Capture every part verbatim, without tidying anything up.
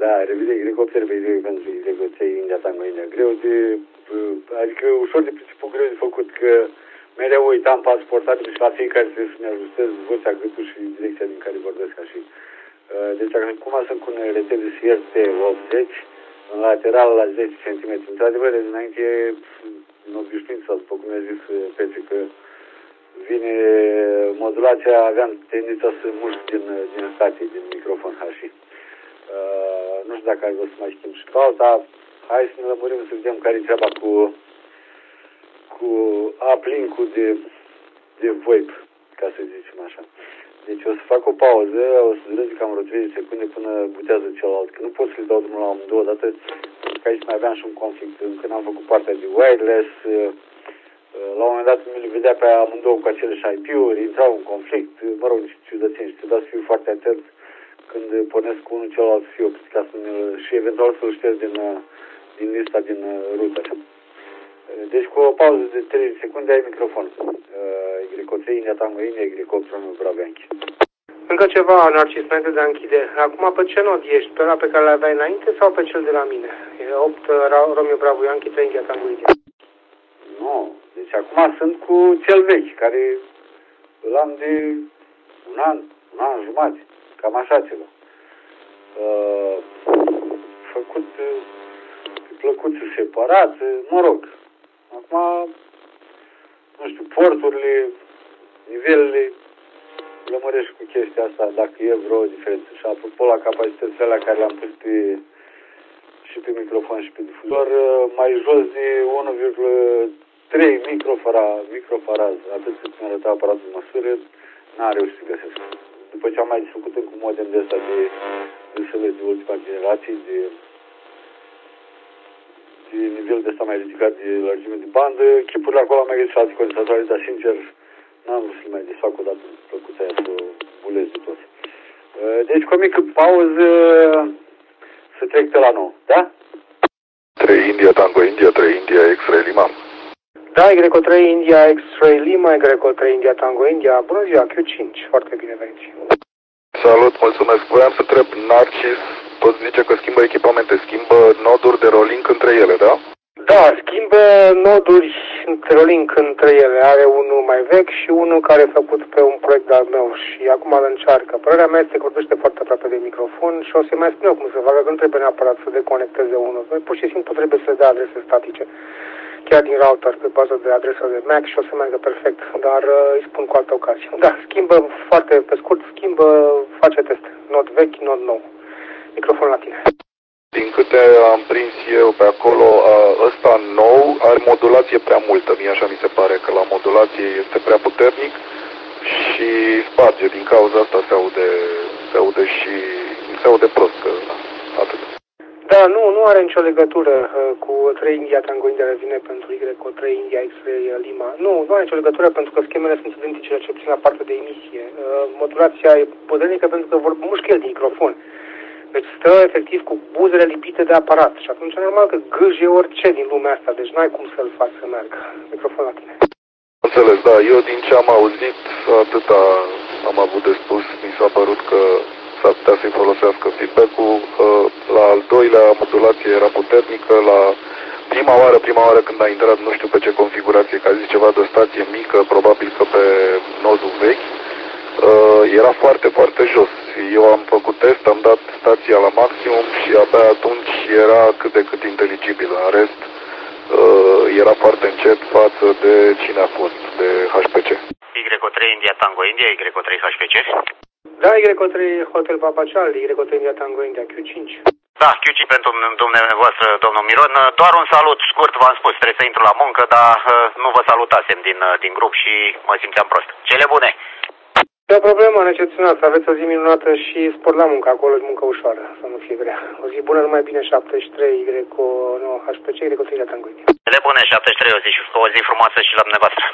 Da, revine elicopter pe idei pentru elicopterii India Tango India. Greu de, adică ușor de principiu greu de făcut, că mereu uitam pasportatul și la fiecare trebuie să ne ajustez vocea, gâtul și direcția din care vorbesc ca și. Deci acum sunt cu un rețel de sfert T optzeci, în lateral la zece centimetri. Într-adevăr, înainte în obișnuință, după cum mi-a zis Petre, că vine modulația, aveam tendința să mușc din, din spate, din microfon hași. Uh, nu știu dacă ar vrea să mai schimb și pauta. Hai să ne lămurim să vedem care e treaba cu cu uplink-ul de, de VoIP, ca să zicem așa. Deci o să fac o pauză, o să dureze cam vreo treizeci secunde până butează celălalt, că nu pot să le dau drumul la amândouă odată, pentru că aici mai aveam și un conflict. Când am făcut partea de wireless, la un moment dat mi le vedea pe amândouă cu aceleși I P-uri, intrau în conflict, mă rog, niște ciudățeni și trebuie să fiu foarte atent când pornesc cu unul celălalt să fiu oprit, ca să și eventual să-l șterg din, din lista, din rută. Deci cu o pauză de treizeci secunde ai microfon. Y trei, India Tango India, Y opt, Romeo Bravo Yankee. Încă ceva, Narcis, înainte de a închide. Acum pe ce nod ești? Pe ăla pe care l-aveai înainte sau pe cel de la mine? E opt, Romeo Bravo Yankee, trei, India Tango India. Nu, deci acum sunt cu cel vechi, care îl am de un an, un an jumate, cam așa ceva. Uh, făcut plăcuță separat, mă rog. Acum, nu știu, porturile, nivelele, lămărești cu chestia asta, dacă e vreo diferență. Și apropo la capacitățile alea care le-am pus pe, și pe microfon și pe difuzor, mai jos de unu virgulă trei microfaraz, atât cât mi arăta aparatul de măsură, n-a reușit să găsesc. După ce am mai discutat cu modem de ăsta de D S L de ultima generație, de de nivel de ăsta mai ridicat de lărgime de bandă, chipurile acolo am mai găsit și alții condensatoare, dar sincer n-am vrut să-l mai desfac o dată plăcuța aia să o bulez de tot. Deci cu o mică pauză să trec pe la nou, da? trei India Tango India, trei India X-Ray Lima. Da, Y trei India X-Ray Lima, Y trei India Tango India, bună ziua, Q cinci, foarte bine veniți. Salut, mulțumesc. Voiam să întreb, Narcis, tot zice că schimbă echipamente, schimbă noduri de rolling între ele, da? Da, schimbă noduri de rolling între ele. Are unul mai vechi și unul care e făcut pe un proiect al meu și acum îl încearcă. Părerea mea este că vorbește foarte aproape de microfon și o să mai spun eu cum să facă, că nu trebuie neapărat să deconecteze unul. Pur și simplu trebuie să dea adrese statice, chiar din router, pe bază de adresă de M A C și o să meargă perfect, dar uh, îi spun cu altă ocazie. Da, schimbă foarte pe scurt, schimbă, face teste. Nod vechi, nod nou. Microfon la tine. Din câte am prins eu pe acolo, ăsta nou are modulație prea multă. Mie așa mi se pare că la modulație este prea puternic și sparge. Din cauza asta se aude, se aude și se aude prost. Că, atât. Da, nu, nu are nicio legătură uh, cu trei India Tango India revine pentru Y trei India X-Ray Lima. Nu, nu are nicio legătură pentru că schemele sunt identice, ce puțin la partea de emisie. Uh, modulația e puternică pentru că vor mușcă el din microfon. Deci stă efectiv cu buzele lipite de aparat și atunci e normal că gâje orice din lumea asta, deci n-ai cum să-l faci să meargă. Microfon la tine. Înțeles, da, eu din ce am auzit, atâta am avut de spus, mi s-a părut că s-ar putea să-i folosească feedback-ul. La al doilea modulație era puternică, la prima oară, prima oară când a intrat, nu știu pe ce configurație, că a zis ceva de o stație mică, probabil că pe nodul vechi, era foarte, foarte jos. Eu am făcut test, am dat stația la maximum și abia atunci era cât de cât inteligibil. În rest, era foarte încet față de cine a fost, de H P C. Y trei India Tango India, Y trei H P C? Da, Y trei Hotel Papa Charlie, Y trei India Tango India, Q cinci. Da, Q cinci pentru dumneavoastră, domnul Miron. Doar un salut scurt, v-am spus, trebuie să intru la muncă, dar nu vă salutasem din, din grup și mă simțeam prost. Cele bune! E o problemă neexcepționată, aveți o zi minunată și spor la muncă, acolo e muncă ușoară, să nu fie grea. O zi bună, numai bine, șaptezeci și trei, Y, nu, H P C, Y trei Tango India. Cele bune, șaptezeci și trei, o zi, o zi frumoasă și la dumneavoastră.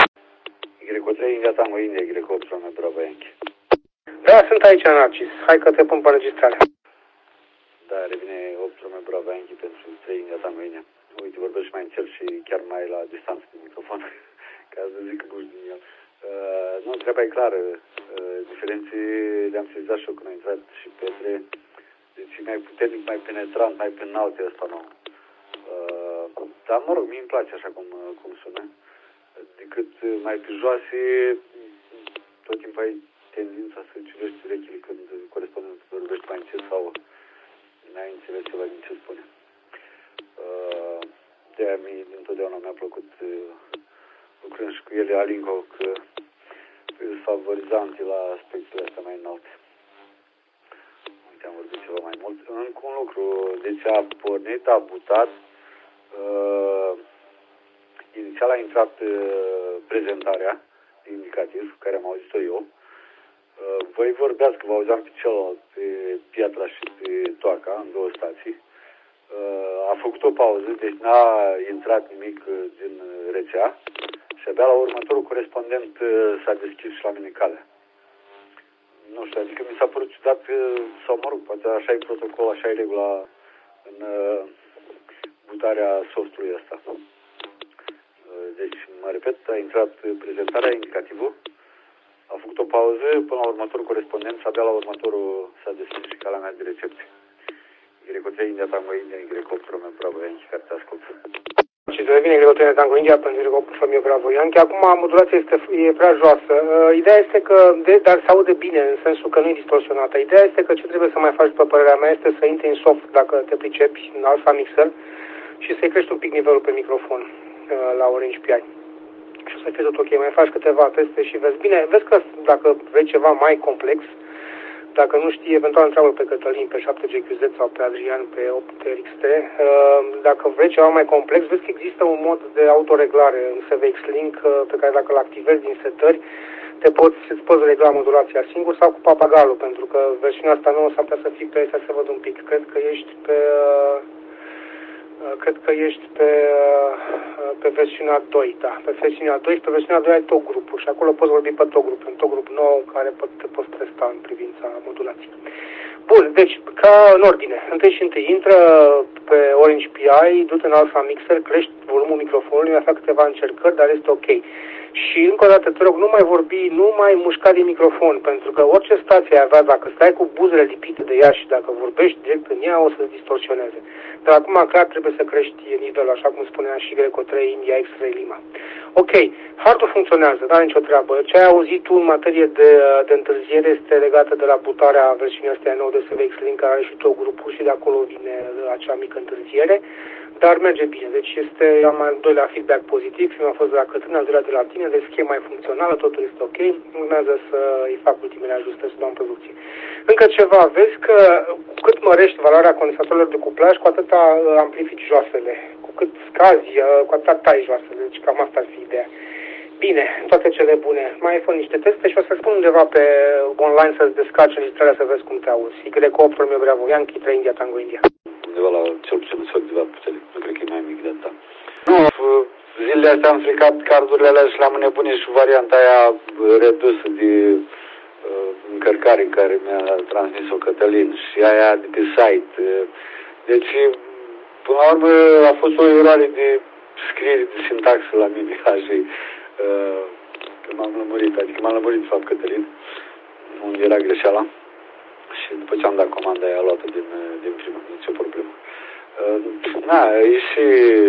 Y trei, India Tango India, Y opt, Romeo Bravo Yankee. Da, sunt aici, Narcis, hai că te pun pe înregistrare. Da, revine opt, Romeo Bravo Yankee pentru trei India Tango India. Uite, vorbesc și mai încet și chiar mai la distanță de microfon, ca să zic că buși din el. Uh, nu, treaba e clară. Uh, diferențe le-am sezizat și eu când a intrat și Petre. Deci fi mai puternic, mai penetrant, mai pe înalte, ăsta nu. Uh, dar, mă rog, mie îmi place așa cum, cum sună. Decât mai pe joase, tot timpul ai tendința să ciulești urechile când corespondentul vorbește mai încet sau n-ai înțeles ceva din ce spune. Uh, de-aia mie dintotdeauna mi-a plăcut uh, lucrând și cu ele Alinco, că sunt favorizante la aspectele astea mai înalte. Uite, am vorbit ceva mai mult. Încă un lucru, deci a pornit, a butat, uh, inițial a intrat uh, prezentarea indicativ, care am auzit-o eu. Uh, voi vorbeați, că vă auzeam pe celălalt, pe Piatra și pe Toaca, în două stații. Uh, a făcut o pauză, deci n-a intrat nimic uh, din rețea și abia la următorul corespondent uh, s-a deschis și la mine calea. Nu știu, adică mi s-a părut ciudat, uh, sau mă rog, poate așa e protocol, așa e regula în uh, butarea softului ăsta. Deci, mă repet, a intrat prezentarea, indicativul, a făcut o pauză, până la următorul corespondent și abia la următorul s-a deschis și calea mea de recepție. Greco trei, India, Tango, India, Greco opt, Romeo, Bravo, Yankee, care te ascultă. Și să revine Greco trei, Tango, India, pentru Greco opt, Romeo, Bravo, Yankee. Acum modulația este e prea joasă. Uh, ideea este că, de, dar se aude bine, în sensul că nu e distorsionată. Ideea este că ce trebuie să mai faci, după părerea mea, este să intri în soft, dacă te pricepi, în Alpha Mixer, și să-i crești un pic nivelul pe microfon la Orange P I. Și o să fie tot ok. Mai faci câteva teste și vezi. Bine, vezi că dacă vrei ceva mai complex, dacă nu știi, eventual întreabă pe Cătălin, pe șapte G Q Z sau pe Adrian, pe opt X T. Dacă vrei ceva mai complex, vezi că există un mod de autoreglare în S V X Link pe care dacă îl activezi din setări, te poți, îți poți regla modulația singur sau cu papagalul, pentru că versiunea asta nouă s-ar putea să fii pe să văd un pic. Cred că ești pe... Cred că ești pe, pe versiunea doi, da. Pe versiunea doi și pe versiunea doi ai tot grupul și acolo poți vorbi pe tot grupul, în tot grup nou care te poți testa în privința modulației. Bun, deci, ca în ordine. Întâi și întâi, intră pe Orange P I, du-te în Alpha Mixer, crești volumul microfonului, mi-a făcut câteva încercări, dar este ok. Și încă o dată te rog, nu mai vorbi, nu mai mușca din microfon, pentru că orice stație ai avea, dacă stai cu buzele lipite de ea și dacă vorbești direct în ea, o să-ți distorsioneze. Dar acum clar trebuie să crești nivelul, așa cum spunea și Greco trei, India, X-Ray, Lima. Ok, hardul funcționează, n-are nicio treabă. Ce ai auzit tu în materie de, de întârziere este legată de la butarea versiunii astea nouă de S V X Link, care are și tot grupul și de acolo vine acea mică întârziere. Dar merge bine, deci este am al doilea feedback pozitiv, primul a fost de la Cătălin, al doilea de la tine, deci schema e funcțională, totul este ok, urmează să îi fac ultimele ajustări, să dau în producție. Încă ceva, vezi că cu cât mărești valoarea condensatorilor de cuplaj, cu atâta amplifici joasele, cu cât scazi, cu atâta tai joasele, deci cam asta ar fi ideea. Bine, toate cele bune. Mai fă niște teste și o să spun undeva pe online să-ți descarci înregistrarea să vezi cum te auzi. Greco opt, Romeo, Bravo, Yankee, trei, India, Tango, India. Undeva la cel puțin un sfert de vat puternic. Nu cred că e mai mic de atâta. Nu, zilele astea am fricat cardurile alea și le-am înnebunit și varianta aia redusă de uh, încărcare care mi-a transmis-o Cătălin și aia de pe site. Deci, până la urmă, a fost o eroare de scriere de sintaxă la mine, așa, uh, că m-am lămurit, adică m-am lămurit, de fapt, Cătălin, unde era greșeala. Și după ce am dat comanda aia, a luat-o din, din primă, nicio problemă. Uh, na, e și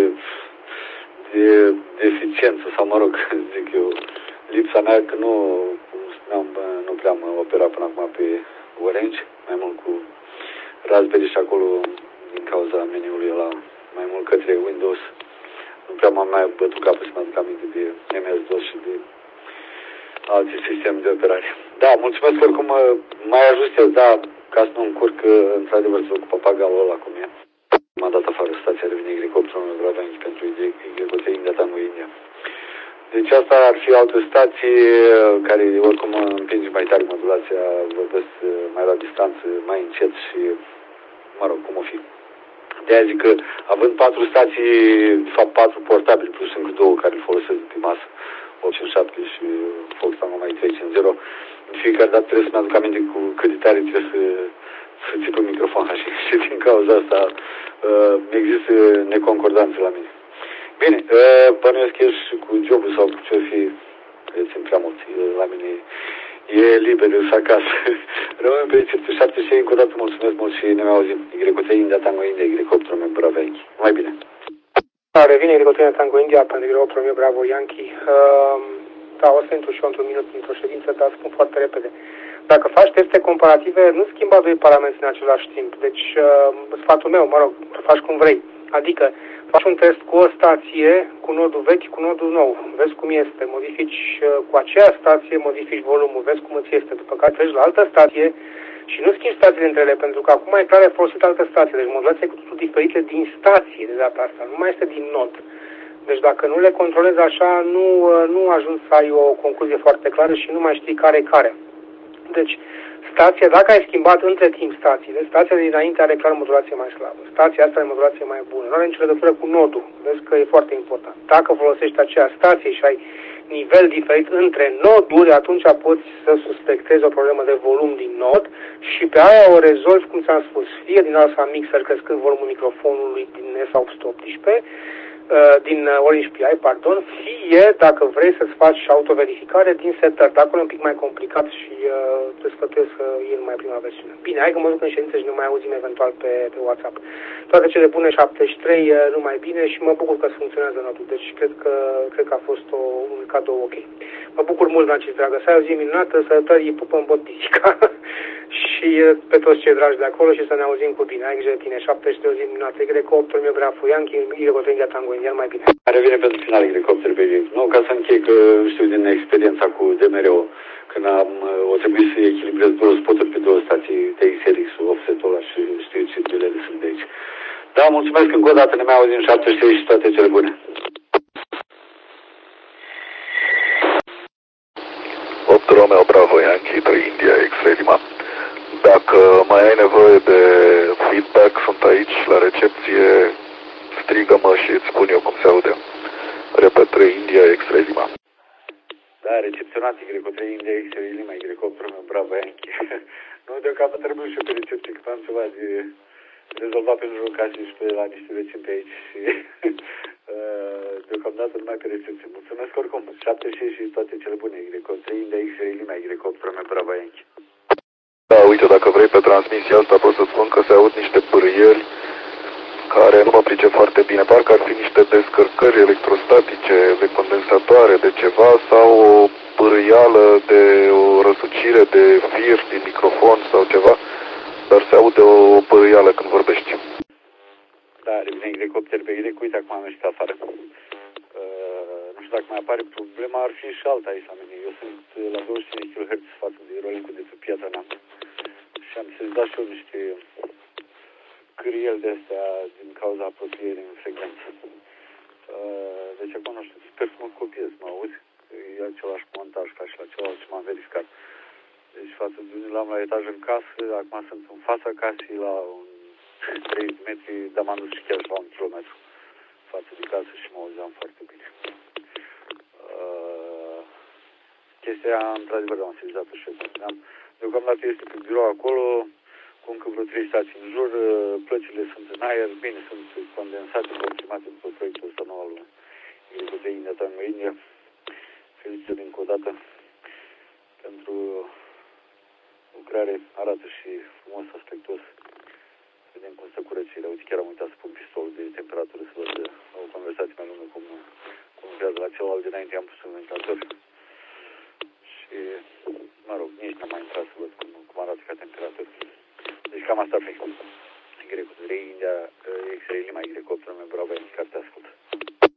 de, de eficiență, sau mă rog, zic eu, lipsa mea că nu, cum spuneam, nu prea am operat până acum pe Orange, mai mult cu Raspberry și acolo, din cauza meniului ăla, mai mult către Windows, nu prea m-am mai bătut capul să mă aduc aminte de M S DOS și de alții sisteme de operare. Da, mulțumesc că oricum mai ajustez, da, ca să nu încurc, într-adevăr, să ocupă pagalul ăla cum e. M-a dat afară stația, revine Greco opt, Romeo, Bravo, Yankee pentru Greco trei, India, Tango, India. Deci asta ar fi altă stație care oricum împinge mai tare modulația, vorbesc mai la distanță, mai încet și, mă rog, cum o fi. De-aia zic că, având patru stații, de fapt patru portabili, plus încă două care îl folosesc pe masă, opt cinci șapte și Fox Tango mai trei cinci zero, de fiecare dată trebuie să-mi aduc aminte cu cât de tare trebuie să, să țip un microfon așa, și din cauza asta uh, există neconcordanță la mine. Bine, uh, bănuiesc eu și cu jobul sau cu ce-o fi, țin prea mult, la mine E liber, își acasă. Rămân pe recepție șapte și încă o dată mulțumesc mult și ne mai auzim. Y India Tango India, Helicopterul meu Bravo Yankee. Mai bine. Da, revine Helicopterul Tango India pentru Helicopterul meu Bravo Yankee. Uh, da, o să intru și eu într-un minut într-o ședință, dar spun foarte repede. Dacă faci teste comparative, nu schimba doi parametri în același timp. Deci, uh, sfatul meu, mă rog, faci cum vrei. Adică, faci un test cu o stație, cu nodul vechi, cu nodul nou. Vezi cum este. Modifici uh, cu aceea stație, modifici volumul, vezi cum îți este. După care treci la altă stație și nu schimbi stațiile între ele, pentru că acum e clar folosit altă stație. Deci modulația e cu totul diferite din stație de data asta. Nu mai este din nod. Deci dacă nu le controlezi așa, nu, uh, nu ajungi să ai o concluzie foarte clară și nu mai știi care e care. Deci, stația, dacă ai schimbat între timp stațiile, stația de dinainte are clar modulație mai slabă. Stația asta are modulație mai bună. Nu are nicio legătură cu nodul. Vezi că e foarte important. Dacă folosești aceea stație și ai nivel diferit între noduri, atunci poți să suspectezi o problemă de volum din nod și pe aia o rezolvi, cum ți-am spus, fie din alfa mixer crescând volumul microfonului din S opt optsprezece, din Orange P I, pardon, fie, dacă vrei să-ți faci și autoverificare din setări. Dacă e un pic mai complicat și uh, te sfătuiesc să iei numai prima versiune. Bine, hai că mă duc în ședință și nu mai auzim eventual pe, pe WhatsApp. Toate cele bune, șaptezeci și trei, uh, numai bine și mă bucur că funcționează notul. Deci cred că, cred că a fost o, un cadou ok. Mă bucur mult, Narcis, dragă. Să ai o zi minunată, sănătări, pupă în bot pisica și uh, pe toți cei dragi de acolo și să ne auzim cu bine. Ai grijă de tine, șaptezeci și trei, o zi minunată. Helicopterul meu Bravo Yankee, Helicopterul Tango India, mai bine. Revine pentru final Helicopter pe ei. Nu, ca să închei, că știu din experiența cu D M R O, când am, o trebuie să echilibrez două spoturi pe două stații, T X R X-ul, offset-ul ăla și știu ce duelele sunt de aici. Da, mulțumesc încă o dată, ne mai auzim șaptezeci și trei și toate cele bune. opt Romeo Bravo Yankee trei India X-Ray Lima. Dacă mai ai nevoie de feedback, sunt aici la recepție, strigă-mă și îți spun eu cum se aude. Repet, trei India X-Ray Lima. Da, recepționat Y trei India X-Ray Lima, Helicopterul meu Bravo Yankee. Nu, deocamdată trebuie și eu pe recepție, că am ceva de rezolvat pe jurul casei și pe la niște vecini pe aici și deocamdată numai pe recepție. Mulțumesc oricum, șaptezeci și șase și toate cele bune, Y trei India X-Ray Lima, Helicopterul meu Bravo Yankee. Da, uite, dacă vrei pe transmisia asta pot să spun că se aud niște pârâieli care nu mă pricep foarte bine. Parcă ar fi niște descărcări electrostatice, de condensatoare, de ceva, sau o pârâială de o răsucire de fir din microfon sau ceva, dar se aude o pârâială când vorbești. Da, revine Helicopter pe Y, uite, acum am ieșit afară. Uh, nu știu dacă mai apare problema, ar fi și alta aici la mine. Eu sunt la douăzeci și cinci kilohertz față de rolecul de pe Piatra Neam. Și am să-ți da și eu niște cârieli de astea din cauza apropierii în frecvență. Uh, deci acum nu știu, sper să mă copiez, mă auzi? E același montaj ca și la celălalt ce m-am verificat. Deci față de unde l-am la etaj în casă, acum sunt în fața casei la un trei metri, dar m-am dus și chiar la un kilometru față de casă și mă auzeam foarte bine. Uh, chestia, într-adevăr, am sezizat-o și eu. Deocamdată este pe birou acolo, cu încă vreo trei stații în jur, plăcile sunt în aer, bine, sunt condensate, confirmate după proiectul ăsta nou al Helicopterul India Tango India. Felicitări încă o dată pentru lucrare, arată și frumos, aspectuos. Vedem cum stă curățirea. Uite, chiar am uitat să pun pistolul de temperatură să văd o conversație mai lungă cum, cum lucrează la celălalt dinainte, am pus un ventilator. Și, mă rog, nici n-am mai intrat să văd cum, cum arată ca temperatură. Deci cam asta ar fi.